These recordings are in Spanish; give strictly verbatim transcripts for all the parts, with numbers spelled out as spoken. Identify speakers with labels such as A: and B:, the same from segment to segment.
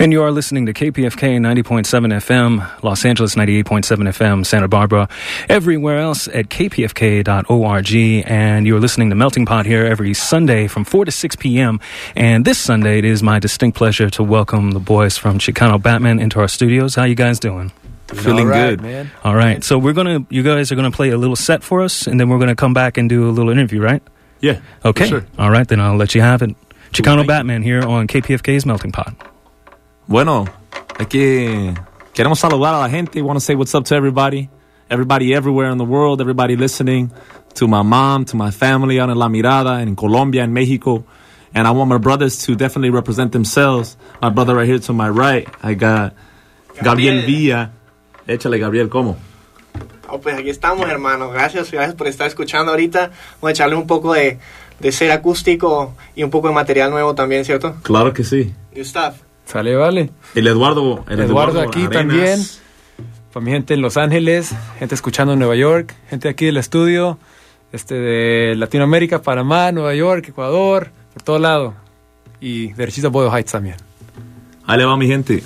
A: And you are listening to K P F K ninety point seven F M, Los Angeles ninety-eight point seven F M, Santa Barbara, everywhere else at k p f k dot org. And you're listening to Melting Pot here every Sunday from four to six p.m. And this Sunday, it is my distinct pleasure to welcome the boys from Chicano Batman into our studios. How you guys doing?
B: Feeling
C: all right,
B: good,
C: man.
A: All right. So we're gonna, you guys are gonna play a little set for us, and then we're gonna come back and do a little interview, right?
B: Yeah.
A: Okay.
B: Sure.
A: All right, then I'll let you have it. Chicano
B: Thank
A: Batman here on K P F K's Melting Pot.
B: Bueno, aquí queremos saludar a la gente. Want to say what's up to everybody, everybody everywhere in the world, everybody listening, to my mom, to my family out in La Mirada, and in Colombia and Mexico. And I want my brothers to definitely represent themselves. My brother right here to my right, I got Gabriel, Gabriel Villa. Échale, Gabriel, ¿cómo?
D: Oh, pues aquí estamos, hermano. Gracias, gracias por estar escuchando ahorita. Vamos a echarle un poco de, de ser acústico y un poco de material nuevo también, ¿cierto?
B: Claro que sí.
D: New stuff.
C: Sale, vale.
B: El Eduardo, el
C: Eduardo,
B: Eduardo
C: aquí
B: Arenas.
C: también. Para mi gente en Los Ángeles, gente escuchando en Nueva York, gente aquí del estudio, este de Latinoamérica, Panamá, Nueva York, Ecuador, por todo lado. Y derechito a Boyle Heights también.
B: Ahí le va mi gente.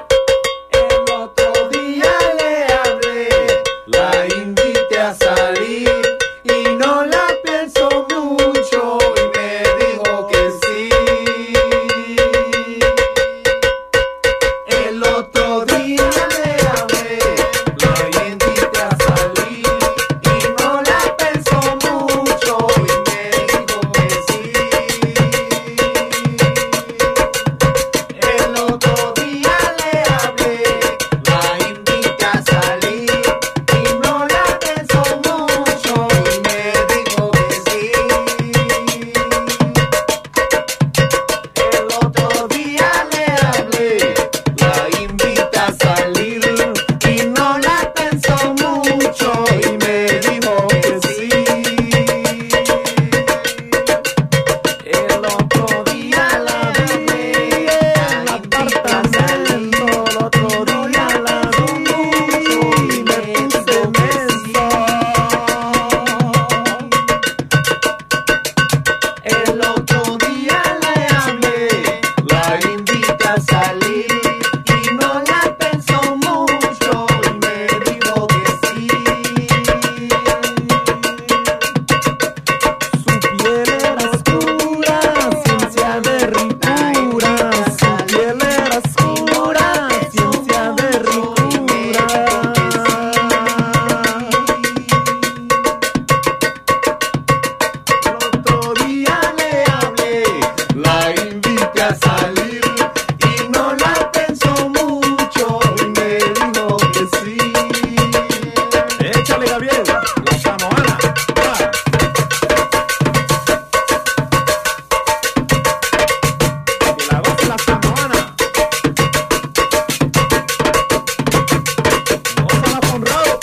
E: salir.
B: oiga bien, la samoana. Ah. Y la goce la samoana. Gózala con Raúl.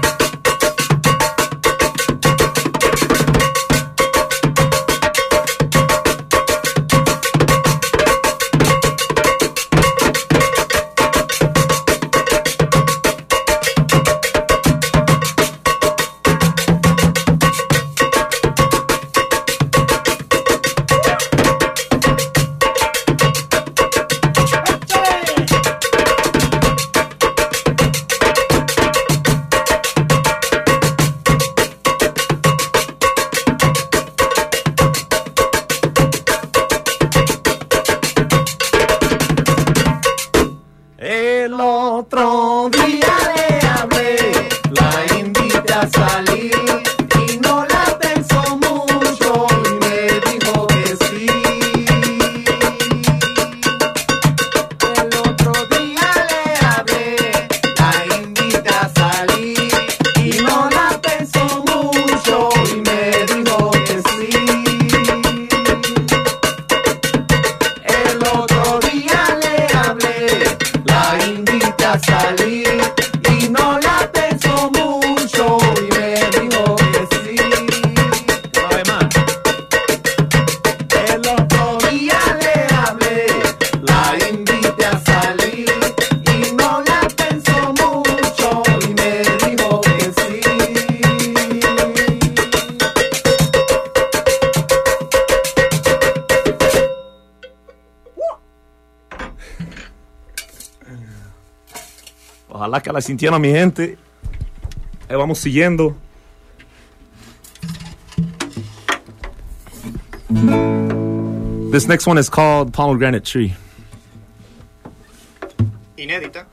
B: El otro día le hablé, la invité a salir y no la pensó mucho y me dijo que sí. El otro día le hablé, la invité a salir y no la pensó mucho y me dijo que sí. El otro día le hablé, la invité a salir y no la pensó mucho y me dijo que sí. Una vez más. El otro día le hablé, la invité a salir y no la pensó mucho y me dijo que sí. Ojalá que la sintieron, mi gente. Ahí vamos siguiendo. This next one is called Pomegranate Tree.
D: Inédita.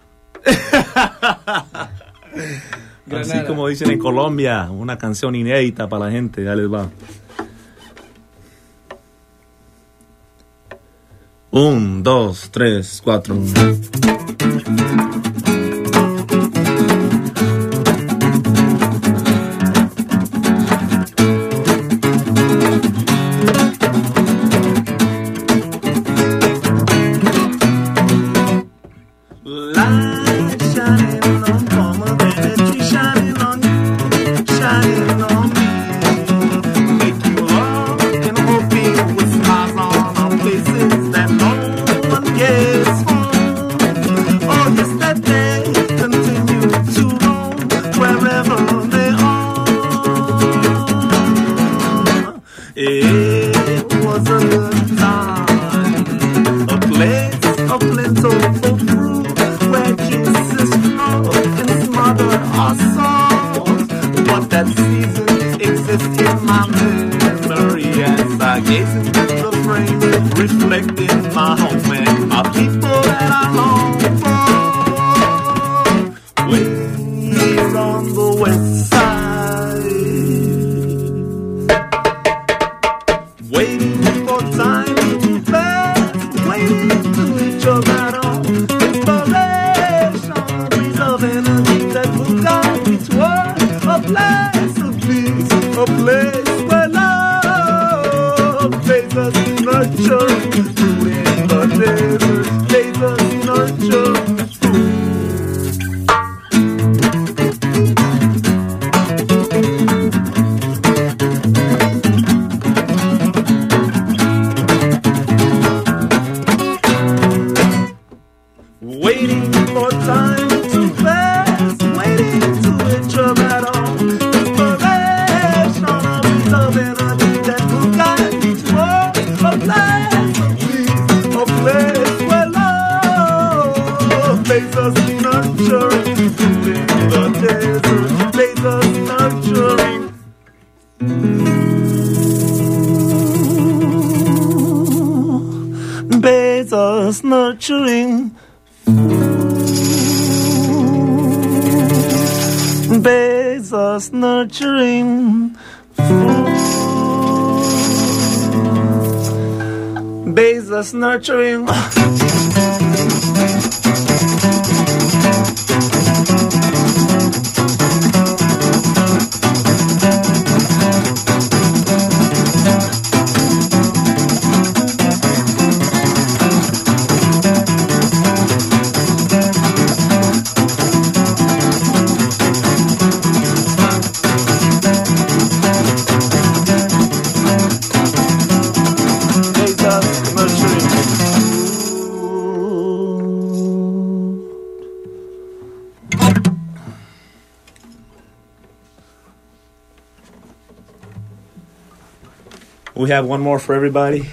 B: Así como dicen en Colombia, una canción inédita para la gente. Ya les va. Un, dos, tres, cuatro. Light shining on pomegranate tree, shining on you, shining on me. Make you love and hoping with smiles on our faces that no one gets home. Oh, yes, that they continue to roam wherever they are. It was a good time, a place of plentiful fruit, where Jesus flow and smother our souls. But that season exists in my memory as I gaze into the frame, reflecting my home and my people that I long for. Ways on the west side, waiting for time to pass, waiting to reach your battle. Inspiration, breeze of energy that will guide me toward a place of peace, a place where love pays us nurturing, rooted in the desert, pays us nurturing. Waiting for time to pass, waiting to hit your battle. Inspiration, a piece of energy that will guide me toward a place of peace, a place where love pays us nurturing, rooted in the desert, pays us nurturing. Pays us nurturing. Bathes us nurturing food. Bathes us nurturing. We have one more for everybody.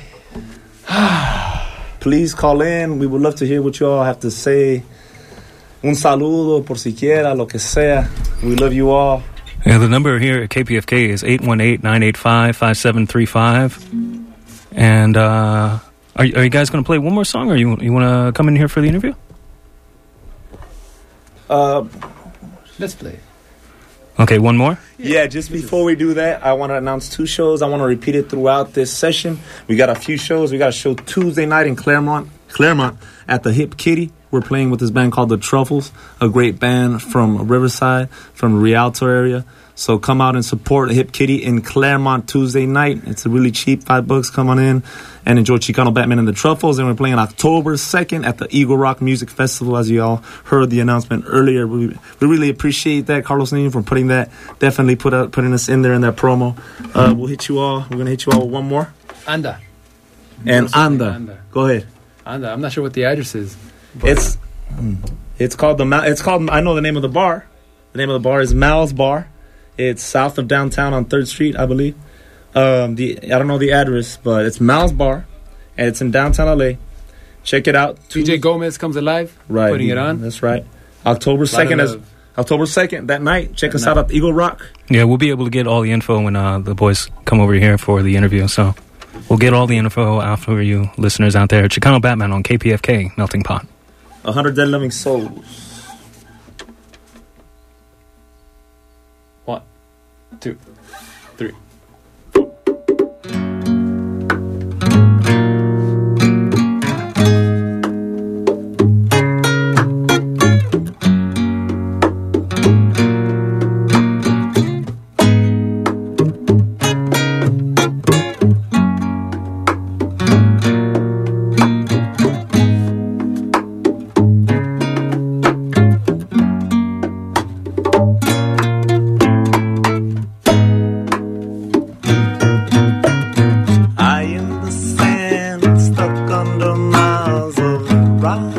B: Please call in. We would love to hear what you all have to say. Un saludo, por siquiera, lo que sea. We love you all.
A: Yeah, the number here at K P F K is eight one eight, nine eight five, five seven three five. And uh, are, are you guys going to play one more song, or you you want to come in here for the interview?
B: Uh,
C: Let's play.
A: Okay, one more?
B: yeah, just before we do that, I want to announce two shows. I want to repeat it throughout this session. We got a few shows. We got a show Tuesday night in Claremont, Claremont at the Hip Kitty. We're playing with this band called The Truffles, a great band from Riverside, from the Rialto area. So come out and support Hip Kitty in Claremont Tuesday night. It's a really cheap, five bucks. Come on in and enjoy Chicano Batman and the Truffles. And we're playing October second at the Eagle Rock Music Festival, as you all heard the announcement earlier. We, we really appreciate that, Carlos Nino, for putting that, definitely put out, putting us in there in that promo. Uh, we'll hit you all. We're going to hit you all with one more.
C: Anda.
B: And Anda.
C: Anda.
B: Go ahead.
C: Anda. I'm not sure what the address is. But
B: It's it's called the Ma- it's called I know the name of the bar. The name of the bar is Mal's Bar. It's south of downtown on third Street, I believe. Um, the I don't know the address, but it's Mal's Bar, and it's in downtown L A. Check it out.
C: D J Gomez comes alive,
B: right,
C: putting it on.
B: That's right. October second is October second that night. Check
C: That
B: us
C: night.
B: out at Eagle Rock.
A: Yeah, we'll be able to get all the info when uh, the boys come over here for the interview. So we'll get all the info out for you listeners out there. Chicano Batman on K P F K, Melting Pot.
B: A hundred dead living souls.
C: One, two, three.
B: I in the sand, stuck under miles of rock.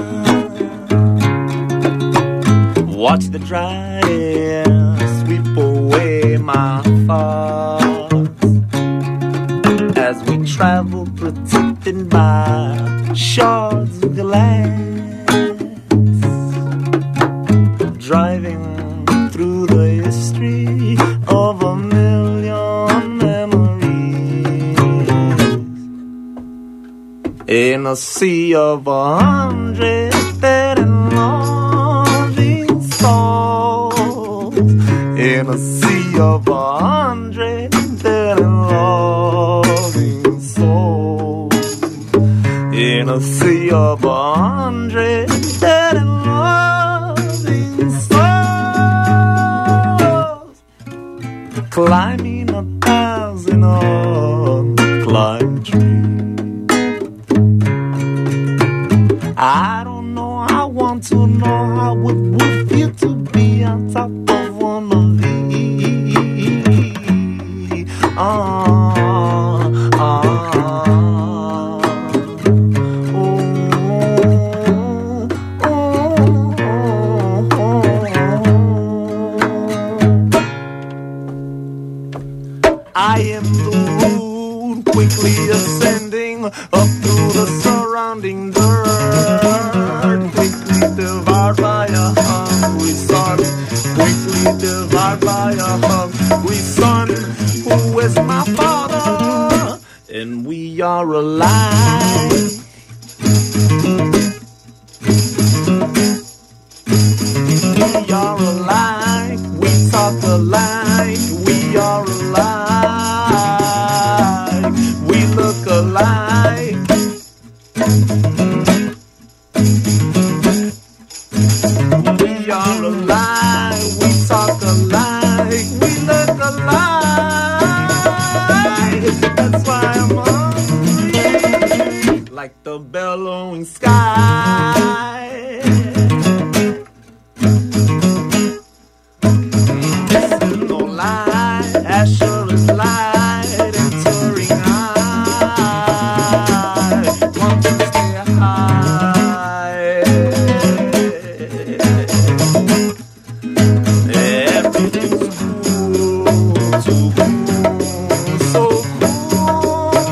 B: Watch the dry air sweep away my thoughts as we travel, protected by shards of glass, driving through the history of a million memories in a sea of a hundred dead and loving souls, in a sea of a hundred dead and loving souls, in a sea of a hundred dead and loving souls, climbing a thousand unclimbed trees. I don't know, I want to know how it would feel to be on top of one of these. Ah, ah, oh, oh, oh, oh. I am the road quickly ascending up through the surrounding dirt, quickly devoured by a hungry sun, quickly devoured by a hungry son, who is my father, and we are alive. We are alike, we talk alike, we are alike, we look alike. We are alike, we talk alike, we look alike. That's why I'm hungry, like the bellowing sky. This is no lie, as sure as light entering high. Want to stay high. Everything's cool, too cool, so cool.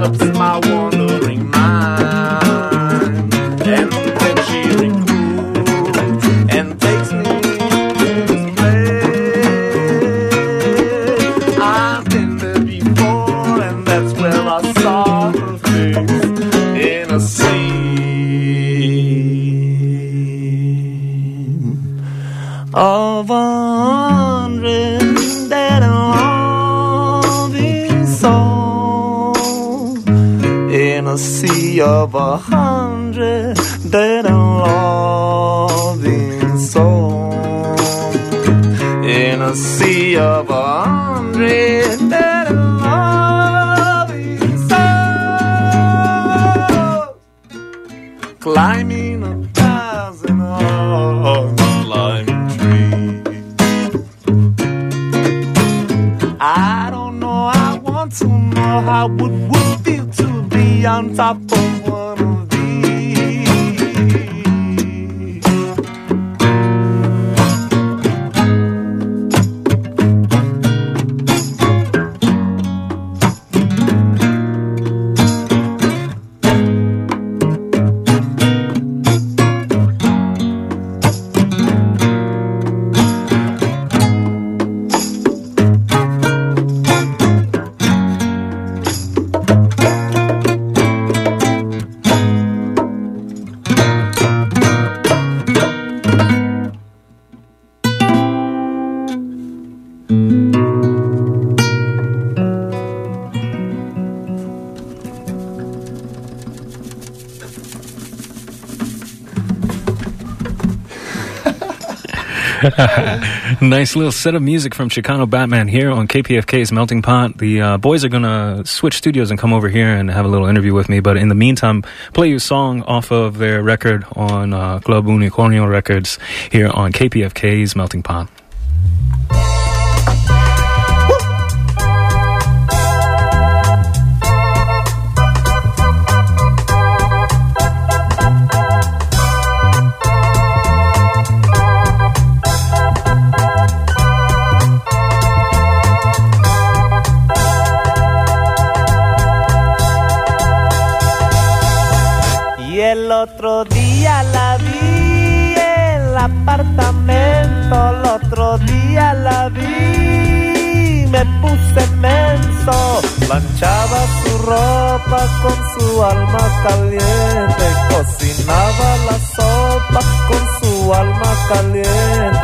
E: develops my wandering mind. And then she recruits and takes me to this place. I've been there before, and that's where I saw her face in a scene of a hundred dead and loving souls, in a sea of a hundred dead and loving souls, in a sea of a hundred dead and loving souls, climbing a thousand climbing trees. I don't know, I want to know how it would feel to be on top of one of these.
A: Nice little set of music from Chicano Batman here on K P F K's Melting Pot. The uh, boys are going to switch studios and come over here and have a little interview with me. But in the meantime, play you a song off of their record on uh, Club Unicornio Records here on K P F K's Melting Pot.
E: El otro día la vi en el apartamento, el otro día la vi, me puse menso, planchaba su ropa con su alma caliente, cocinaba la sopa con su alma caliente.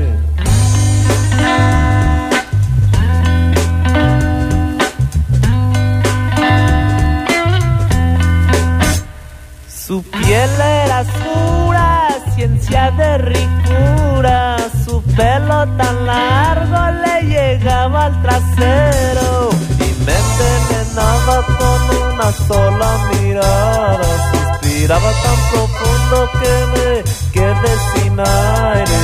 E: Su piel era oscura, ciencia de ricura, su pelo tan largo le llegaba al trasero y me envenenaba con una sola mirada, suspiraba tan profundo que me quedé sin aire.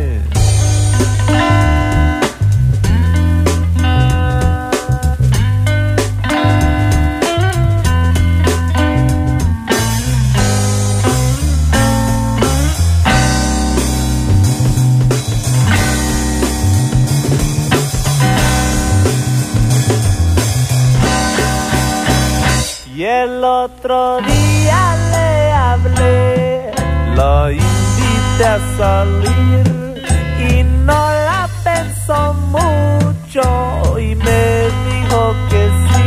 E: Y el otro día le hablé, la invité a salir y no la pensó mucho y me dijo que sí.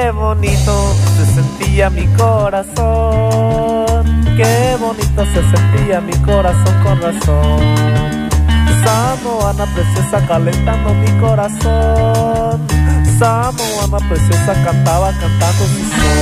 E: qué bonito se sentía mi corazón, qué bonito se sentía mi corazón con razón. Samoana preciosa calentando mi corazón, Samoana preciosa cantaba cantando su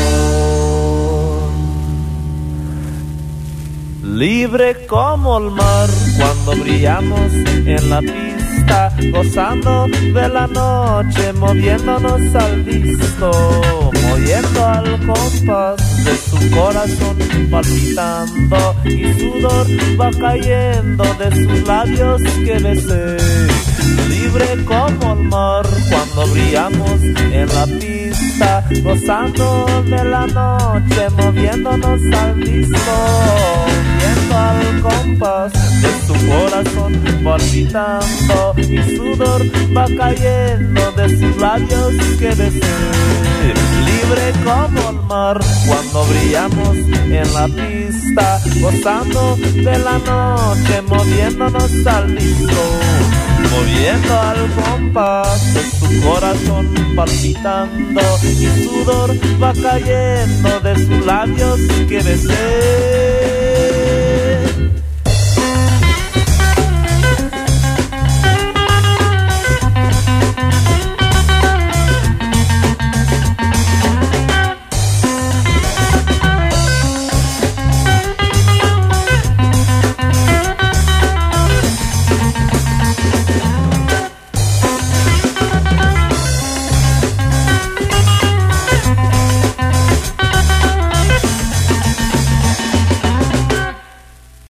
E: son. Libre como el mar cuando brillamos en la pista, gozando de la noche, moviéndonos al visto, moviendo al compás de su corazón, palpitando y sudor va cayendo de sus labios que besé. Libre como el mar cuando brillamos en la pista, gozando de la noche, moviéndonos al visto, moviendo al compás de su corazón, palpitando y sudor va cayendo de sus labios que besé. Libre como el mar cuando brillamos en la pista, gozando de la noche, moviéndonos al visto, moviendo al compás de su corazón, palpitando y sudor va cayendo de sus labios que besé.